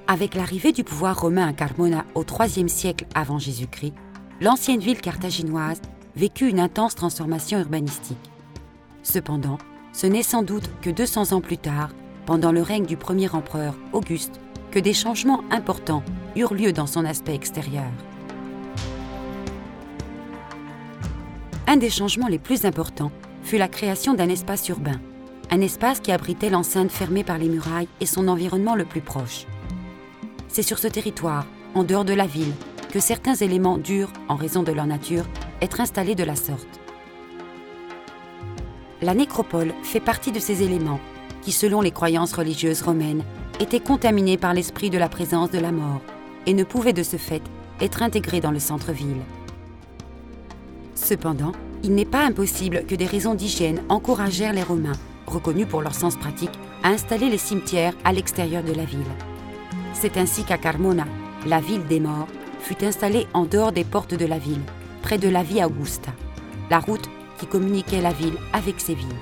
Avec l'arrivée du pouvoir romain à Carmona au IIIe siècle avant Jésus-Christ, l'ancienne ville carthaginoise vécut une intense transformation urbanistique. Cependant, ce n'est sans doute que 200 ans plus tard, pendant le règne du premier empereur Auguste, que des changements importants eurent lieu dans son aspect extérieur. Un des changements les plus importants fut la création d'un espace urbain, un espace qui abritait l'enceinte fermée par les murailles et son environnement le plus proche. C'est sur ce territoire, en dehors de la ville, que certains éléments durent, en raison de leur nature, être installés de la sorte. La nécropole fait partie de ces éléments qui, selon les croyances religieuses romaines, étaient contaminés par l'esprit de la présence de la mort et ne pouvaient de ce fait être intégrés dans le centre-ville. Cependant, il n'est pas impossible que des raisons d'hygiène encouragèrent les Romains, reconnus pour leur sens pratique, à installer les cimetières à l'extérieur de la ville. C'est ainsi qu'à Carmona, la ville des morts, fut installée en dehors des portes de la ville, près de la Via Augusta, la route qui communiquait la ville avec ses villes.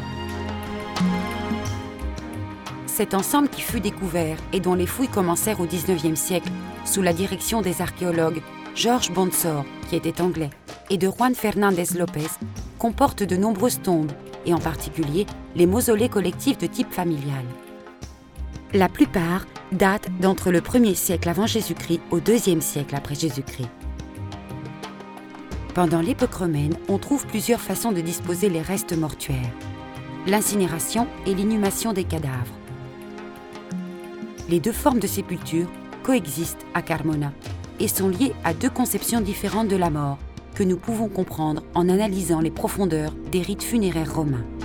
Cet ensemble qui fut découvert et dont les fouilles commencèrent au XIXe siècle, sous la direction des archéologues George Bonsor, qui était anglais, et de Juan Fernández López, comporte de nombreuses tombes, et en particulier les mausolées collectifs de type familial. La plupart datent d'entre le 1er siècle avant Jésus-Christ au 2e siècle après Jésus-Christ. Pendant l'époque romaine, on trouve plusieurs façons de disposer les restes mortuaires. L'incinération et l'inhumation des cadavres. Les deux formes de sépulture coexistent à Carmona et sont liées à deux conceptions différentes de la mort que nous pouvons comprendre en analysant les profondeurs des rites funéraires romains.